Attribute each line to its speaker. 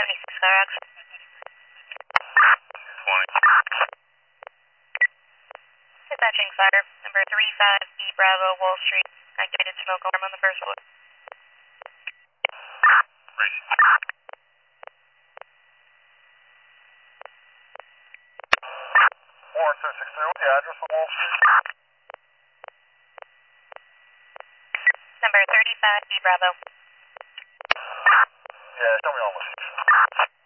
Speaker 1: 76 Cyrax.
Speaker 2: 20.
Speaker 1: Dispatching fire, number 35B Bravo, Wall Street. Activated smoke alarm on the first floor.
Speaker 2: Ready. 4263, what's the address on Wall Street?
Speaker 1: Number 35B Bravo.
Speaker 2: Yeah, show me on the